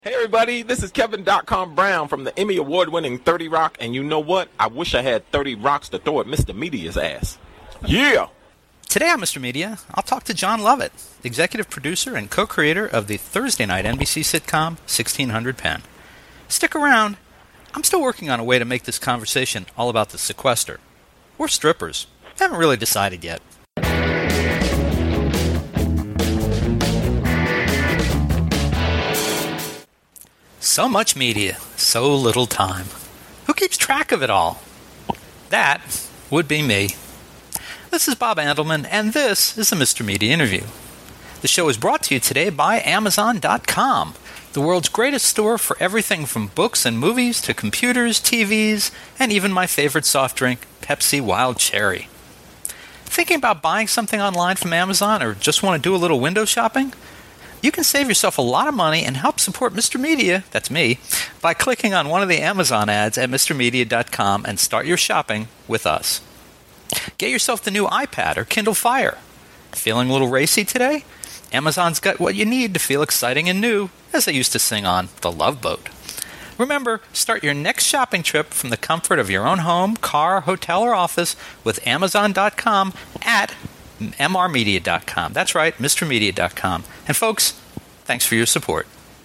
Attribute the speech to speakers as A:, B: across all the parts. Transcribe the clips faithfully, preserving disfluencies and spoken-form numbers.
A: Hey everybody, this is Kevin Dotcom Brown from the Emmy Award-winning thirty Rock, and you know what? I wish I had thirty rocks to throw at Mister Media's ass. Yeah!
B: Today on Mister Media, I'll talk to Jon Lovett, executive producer and co-creator of the Thursday night N B C sitcom sixteen hundred Penn. Stick around. I'm still working on a way to make this conversation all about the sequester. Or strippers. I haven't really decided yet. So much media, so little time. Who keeps track of it all? That would be me. This is Bob Andelman, and this is a Mister Media interview. The show is brought to you today by Amazon dot com, the world's greatest store for everything from books and movies to computers, T Vs, and even my favorite soft drink, Pepsi Wild Cherry. Thinking about buying something online from Amazon or just want to do a little window shopping? You can save yourself a lot of money and help support Mister Media, that's me, by clicking on one of the Amazon ads at Mister Media dot com and start your shopping with us. Get yourself the new iPad or Kindle Fire. Feeling a little racy today? Amazon's got what you need to feel exciting and new, as they used to sing on The Love Boat. Remember, start your next shopping trip from the comfort of your own home, car, hotel, or office with Amazon dot com at M R Media dot com. That's right, Mister Media dot com. And folks, thanks for your support.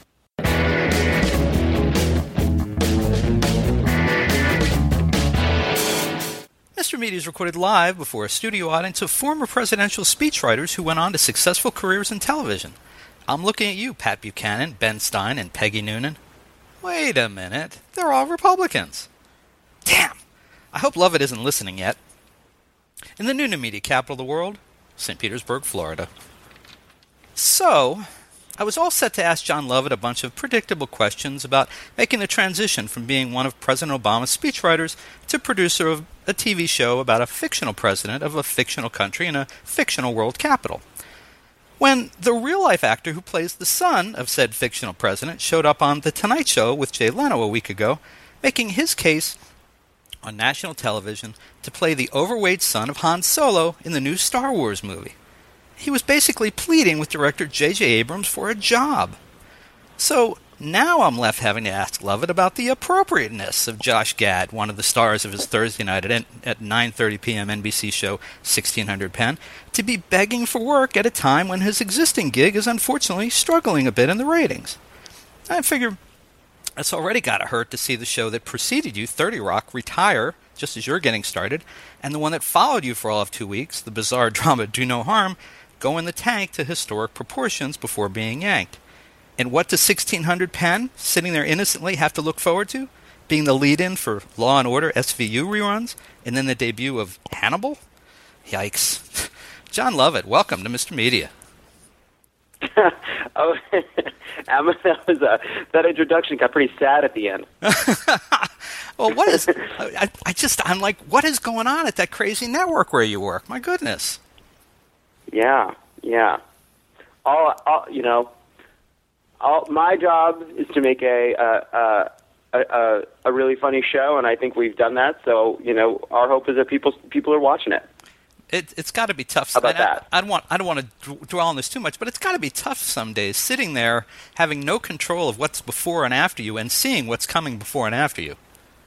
B: Mister Media is recorded live before a studio audience of former presidential speechwriters who went on to successful careers in television. I'm looking at you, Pat Buchanan, Ben Stein, and Peggy Noonan. Wait a minute, they're all Republicans. Damn, I hope Lovett isn't listening yet. In the Noonan media capital of the world, Saint Petersburg, Florida. So, I was all set to ask Jon Lovett a bunch of predictable questions about making the transition from being one of President Obama's speechwriters to producer of a T V show about a fictional president of a fictional country in a fictional world capital. When the real-life actor who plays the son of said fictional president showed up on The Tonight Show with Jay Leno a week ago, making his case on national television to play the overweight son of Han Solo in the new Star Wars movie. He was basically pleading with director J J Abrams for a job. So now I'm left having to ask Lovett about the appropriateness of Josh Gad, one of the stars of his Thursday night at, at nine thirty p.m. N B C show sixteen hundred Penn, to be begging for work at a time when his existing gig is unfortunately struggling a bit in the ratings. I figure it's already got to hurt to see the show that preceded you, thirty Rock, retire just as you're getting started, and the one that followed you for all of two weeks, the bizarre drama Do No Harm, go in the tank to historic proportions before being yanked. And what does sixteen hundred Penn, sitting there innocently, have to look forward to? Being the lead-in for Law and Order S V U reruns, and then the debut of Hannibal? Yikes. Jon Lovett, welcome to Mister Media.
C: oh, that was a, that introduction got pretty sad at the end.
B: Well, what is? I, I just I'm like, what is going on at that crazy network where you work? My goodness.
C: Yeah, yeah. All, all you know. All my job is to make a a, a a a really funny show, and I think we've done that. So you know, our hope is that people people are watching it.
B: It, it's got to be tough.
C: How about
B: I,
C: that?
B: I, I don't want I don't want to dwell on this too much, but it's got to be tough some days sitting there having no control of what's before and after you, and seeing what's coming before and after you.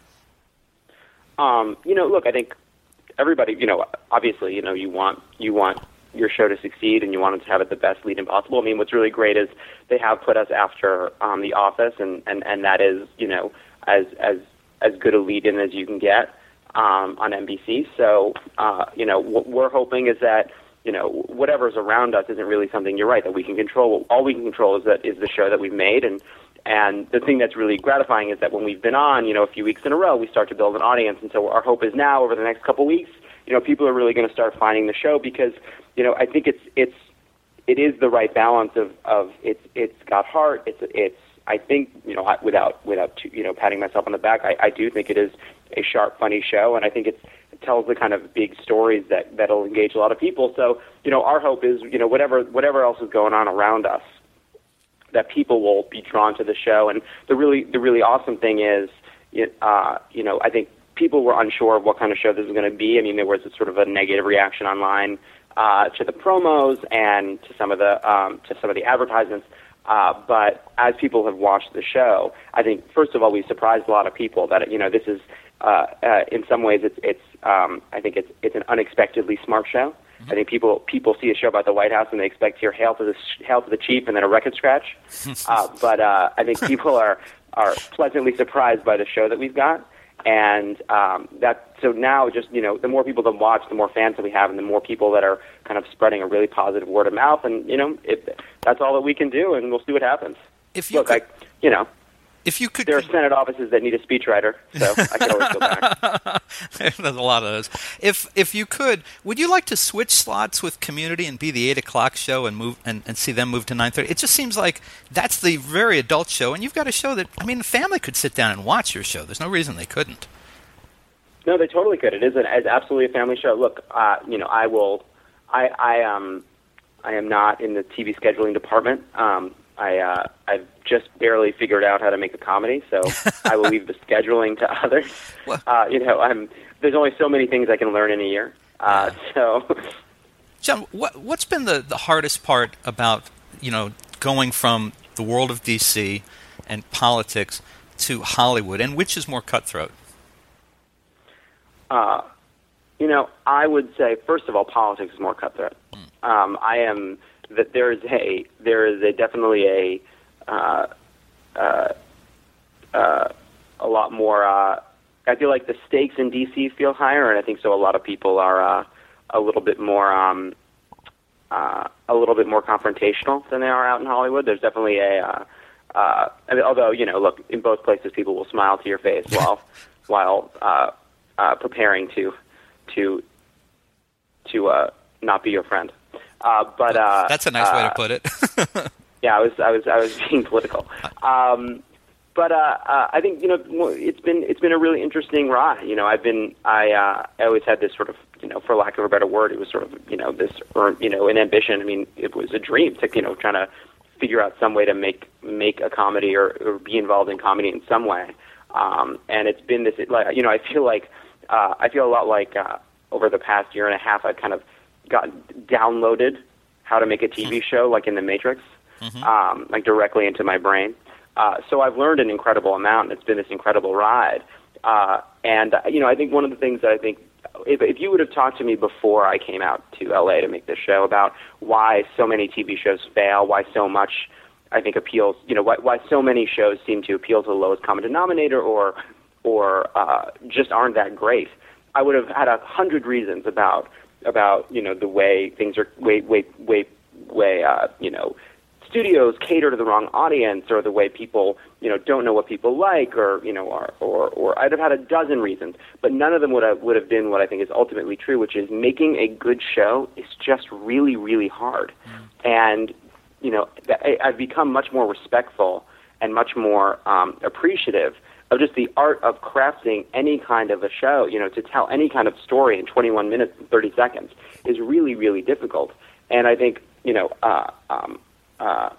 C: Um, you know, look, I think everybody, you know, obviously, you know, you want you want your show to succeed, and you want it to have it the best lead-in possible. I mean, what's really great is they have put us after um, The Office, and, and, and that is, you know, as as as good a lead-in as you can get um, on N B C. So, uh, you know, what we're hoping is that, you know, whatever's around us isn't really something, you're right, that we can control. All we can control is that is the show that we've made, and and the thing that's really gratifying is that when we've been on, you know, a few weeks in a row, we start to build an audience. And so our hope is now, over the next couple of weeks, you know, people are really going to start finding the show because, you know, I think it's it's it is the right balance of, of it's it's got heart. It's it's I think, you know, without without you know patting myself on the back, I, I do think it is a sharp, funny show, and I think it's, it tells the kind of big stories that that'll engage a lot of people. So, you know, our hope is, you know, whatever whatever else is going on around us, that people will be drawn to the show. And the really the really awesome thing is, uh, you know, I think people were unsure of what kind of show this was going to be. I mean, there was a sort of a negative reaction online uh, to the promos and to some of the um, to some of the advertisements. Uh, but as people have watched the show, I think first of all we surprised a lot of people that you know this is uh, uh, in some ways it's it's um, I think it's it's an unexpectedly smart show. I think people people see a show about the White House and they expect to hear "Hail to the Hail to the Chief" and then a record scratch. uh, but uh, I think people are are pleasantly surprised by the show that we've got, and um, that so now just you know the more people that watch, the more fans that we have, and the more people that are kind of spreading a really positive word of mouth, and you know it, that's all that we can do, and we'll see what happens.
B: If you
C: Look,
B: could,
C: I, you know.
B: If you could,
C: there are Senate offices that need a speechwriter, so I can always go back.
B: There's a lot of those. If if you could, would you like to switch slots with Community and be the eight o'clock show and move and, and see them move to nine thirty? It just seems like that's the very adult show, and you've got a show that I mean, the family could sit down and watch your show. There's no reason they couldn't.
C: No, they totally could. It is an, it's absolutely a family show. Look, uh, you know, I will. I I um I am not in the T V scheduling department. Um, I, uh, I've just barely figured out how to make a comedy, so I will leave the scheduling to others. Uh, you know, I'm, there's only so many things I can learn in a year. Uh, so,
B: John, what, what's been the, the hardest part about, you know, going from the world of D C and politics to Hollywood, and which is more cutthroat?
C: Uh, you know, I would say, first of all, politics is more cutthroat. Mm. Um, I am... that there is a there is a definitely a uh, uh, uh, a lot more. Uh, I feel like the stakes in D C feel higher, and I think so. A lot of people are uh, a little bit more um, uh, a little bit more confrontational than they are out in Hollywood. There's definitely a. Uh, uh, I mean, although you know, look, in both places, people will smile to your face while while uh, uh, preparing to to to uh, not be your friend. Uh, but uh,
B: that's a nice
C: uh,
B: way to put it.
C: yeah, I was, I was, I was being political. Um, but uh, uh, I think you know it's been it's been a really interesting ride. You know, I've been I uh, I always had this sort of you know, for lack of a better word, it was sort of you know this or you know an ambition. I mean, it was a dream to you know trying to figure out some way to make make a comedy or, or be involved in comedy in some way. Um, and it's been this like you know I feel like uh, I feel a lot like uh, over the past year and a half I've kind of got downloaded how to make a T V show like in The Matrix, mm-hmm. um, like directly into my brain. Uh, so I've learned an incredible amount, and it's been this incredible ride. Uh, and, uh, you know, I think one of the things that I think, if, if you would have talked to me before I came out to L A to make this show about why so many T V shows fail, why so much, I think, appeals, you know, why, why so many shows seem to appeal to the lowest common denominator or, or uh, just aren't that great, I would have had a hundred reasons about about, you know, the way things are, way, way, way, way, uh, you know, studios cater to the wrong audience, or the way people, you know, don't know what people like, or, you know, or, or, or I'd have had a dozen reasons, but none of them would have, would have been what I think is ultimately true, which is making a good show is just really, really hard. Mm. And, you know, I, I've become much more respectful and much more um, appreciative of just the art of crafting any kind of a show, you know, to tell any kind of story in twenty-one minutes and thirty seconds is really, really difficult. And I think, you know, uh, um, uh,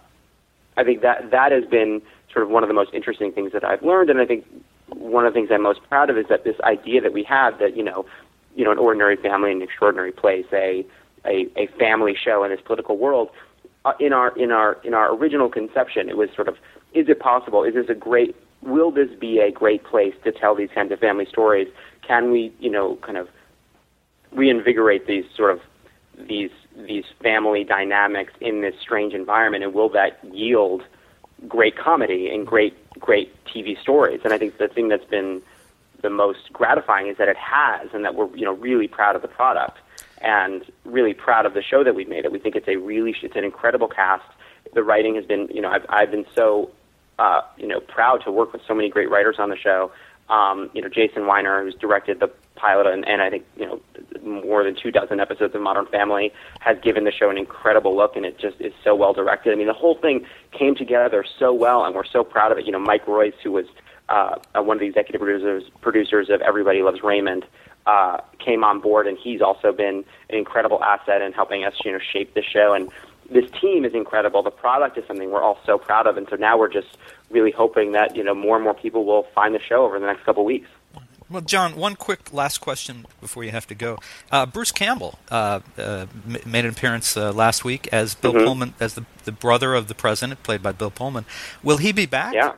C: I think that that has been sort of one of the most interesting things that I've learned. And I think one of the things I'm most proud of is that this idea that we have that, you know, you know, an ordinary family in an extraordinary place, a, a, a family show in this political world, uh, in our, in our, in our original conception, it was sort of, is it possible? Is this a great, will this be a great place to tell these kinds of family stories? Can we, you know, kind of reinvigorate these sort of these these family dynamics in this strange environment, and will that yield great comedy and great great T V stories? And I think the thing that's been the most gratifying is that it has, and that we're you know really proud of the product and really proud of the show that we've made. It we think it's a really it's an incredible cast. The writing has been you know I've I've been so. Uh, you know, proud to work with so many great writers on the show. Um, you know, Jason Weiner, who's directed the pilot and, and I think, you know, more than two dozen episodes of Modern Family, has given the show an incredible look, and it just is so well directed. I mean, the whole thing came together so well, and we're so proud of it. You know, Mike Royce, who was uh, one of the executive producers, producers of Everybody Loves Raymond, uh, came on board, and he's also been an incredible asset in helping us, you know, shape the show. And this team is incredible. The product is something we're all so proud of, and so now we're just really hoping that you know more and more people will find the show over the next couple of weeks.
B: Well, John, one quick last question before you have to go. Uh, Bruce Campbell uh, uh, m- made an appearance uh, last week as Bill
C: mm-hmm.
B: Pullman, as the, the brother of the president, played by Bill Pullman. Will he be back?
C: Yeah.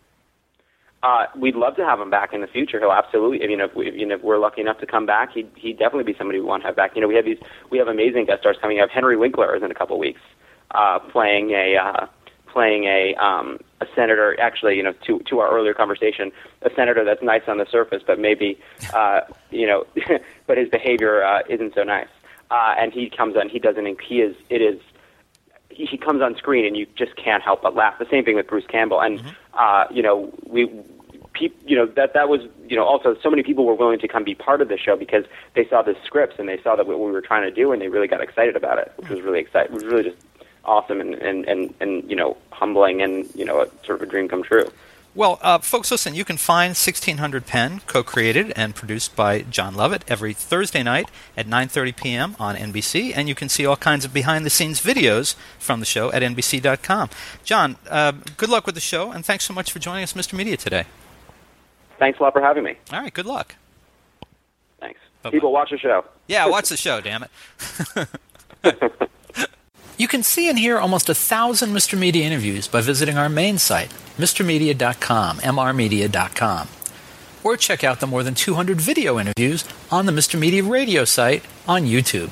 C: Uh, we'd love to have him back in the future. He'll absolutely. I mean, if, we, you know, if we're lucky enough to come back, he'd, he'd definitely be somebody we want to have back. You know, we have these, we have amazing guest stars coming up. Henry Winkler is in a couple of weeks, uh, playing a uh, playing a um, a senator. Actually, you know, to to our earlier conversation, a senator that's nice on the surface, but maybe uh, you know, but his behavior uh, isn't so nice. Uh, and he comes on. He doesn't. He is. It is. He comes on screen, and you just can't help but laugh. The same thing with Bruce Campbell, and mm-hmm. uh, you know, we. You know, that that was, you know, also so many people were willing to come be part of the show because they saw the scripts and they saw that what we were trying to do and they really got excited about it, which was really exciting. It was really just awesome and, and, and, and you know, humbling and, you know, a, sort of a dream come true.
B: Well, uh, folks, listen, you can find sixteen hundred Penn, co-created and produced by John Lovett, every Thursday night at nine thirty p.m. on N B C, and you can see all kinds of behind-the-scenes videos from the show at N B C dot com. John, uh, good luck with the show, and thanks so much for joining us, Mister Media, today.
C: Thanks a lot for having me.
B: All right, good luck.
C: Thanks.
B: Bye-bye.
C: People, watch the show.
B: Yeah, watch the show, damn it. You can see and hear almost a thousand Mister Media interviews by visiting our main site, Mr Media dot com, M R Media dot com. Or check out the more than two hundred video interviews on the Mister Media radio site on YouTube.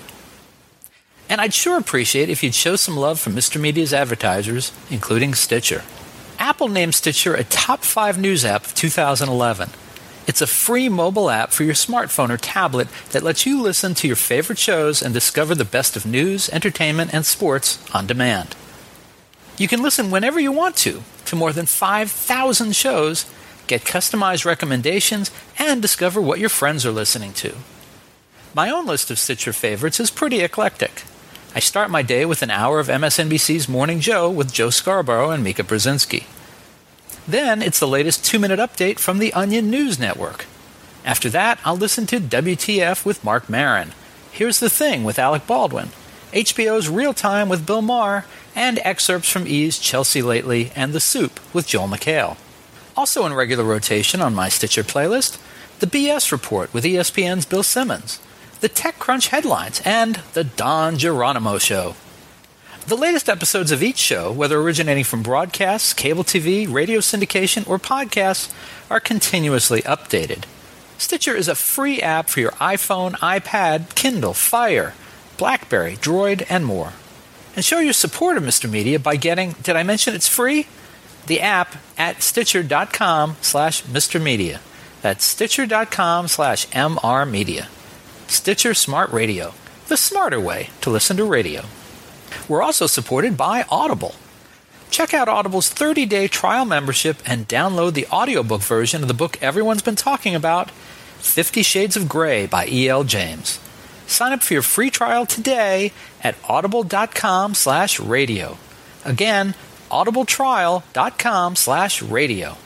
B: And I'd sure appreciate if you'd show some love for Mister Media's advertisers, including Stitcher. Apple named Stitcher a top five news app of two thousand eleven. It's a free mobile app for your smartphone or tablet that lets you listen to your favorite shows and discover the best of news, entertainment, and sports on demand. You can listen whenever you want to, to more than five thousand shows, get customized recommendations, and discover what your friends are listening to. My own list of Stitcher favorites is pretty eclectic. I start my day with an hour of M S N B C's Morning Joe with Joe Scarborough and Mika Brzezinski. Then it's the latest two-minute update from the Onion News Network. After that, I'll listen to W T F with Mark Maron, Here's the Thing with Alec Baldwin, H B O's Real Time with Bill Maher, and excerpts from E's Chelsea Lately and The Soup with Joel McHale. Also in regular rotation on my Stitcher playlist, the B S Report with E S P N's Bill Simmons, the TechCrunch headlines, and the Don Geronimo Show. The latest episodes of each show, whether originating from broadcasts, cable T V, radio syndication, or podcasts, are continuously updated. Stitcher is a free app for your iPhone, iPad, Kindle, Fire, BlackBerry, Droid, and more. And show your support of Mister Media by getting, did I mention it's free? The app at Stitcher.com slash Mr. Media. That's Stitcher.com slash MR Media. Stitcher Smart Radio, the smarter way to listen to radio. We're also supported by Audible. Check out Audible's thirty-day trial membership and download the audiobook version of the book everyone's been talking about, Fifty Shades of Grey by E L James. Sign up for your free trial today at audible.com slash radio. Again, audibletrial.com slash radio.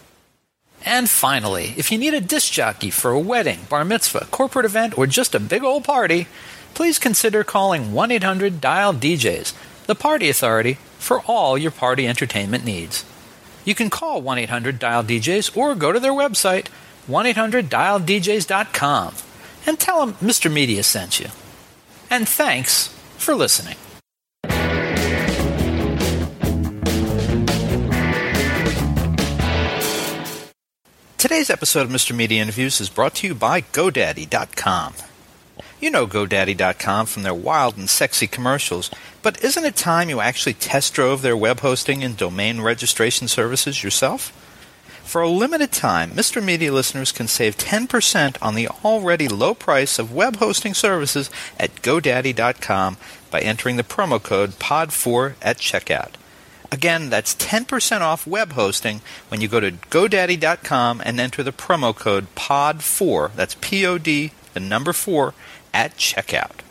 B: And finally, if you need a disc jockey for a wedding, bar mitzvah, corporate event, or just a big old party, please consider calling one eight hundred dial D Js, the party authority, for all your party entertainment needs. You can call one eight hundred dial D Js or go to their website, one eight hundred dial D Js dot com, and tell them Mister Media sent you. And thanks for listening. Today's episode of Mister Media Interviews is brought to you by GoDaddy dot com. You know GoDaddy dot com from their wild and sexy commercials, but isn't it time you actually test drove their web hosting and domain registration services yourself? For a limited time, Mister Media listeners can save ten percent on the already low price of web hosting services at GoDaddy dot com by entering the promo code P O D four at checkout. Again, that's ten percent off web hosting when you go to GoDaddy dot com and enter the promo code P O D four, that's P O D, the number four, at checkout.